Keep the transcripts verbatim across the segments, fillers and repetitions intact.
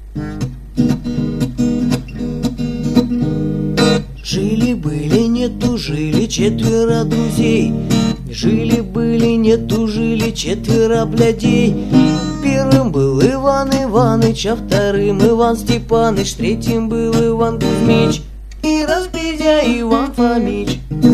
Жили-были, не тужили четверо друзей. Жили-были, не тужили четверо блядей. Первым был Иван Иваныч, а вторым Иван Степаныч, третьим был Иван Кузьмич и разбедя Иван Фомич.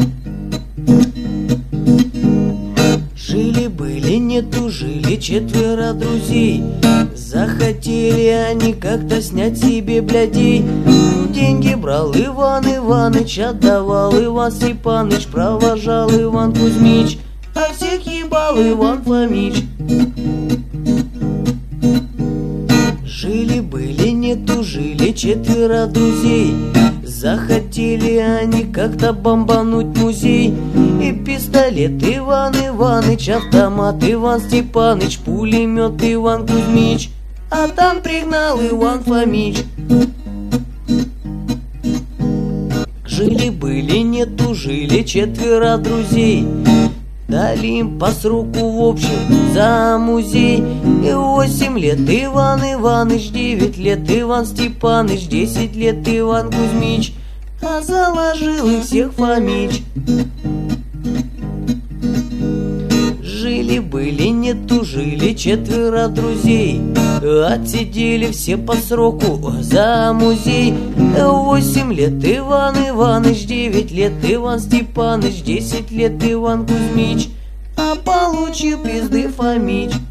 Жили-были, не тужили четверо друзей. Захотели они как-то снять себе блядей. Деньги брал Иван Иваныч, отдавал Иван Степаныч, провожал Иван Кузьмич, а всех ебал Иван Фомич. Жили-были, не тужили четверо друзей. Захотели они как-то бомбануть музей. И пистолет Иван Иваныч, автомат Иван Степаныч, пулемет Иван Кузьмич, а там пригнал Иван Фомич. Жили-были, не тужили четверо друзей. Дали им по сроку в общем за музей. И восемь лет Иван Иваныч, девять лет Иван Степаныч, десять лет Иван Кузьмич, а заложил их всех Фомич. Жили-были, не тужили четверо друзей. Отсидели все по сроку за музей. Восемь лет Иван Иваныч, девять лет Иван Степаныч, десять лет Иван Кузьмич, а получил пизды Фомич.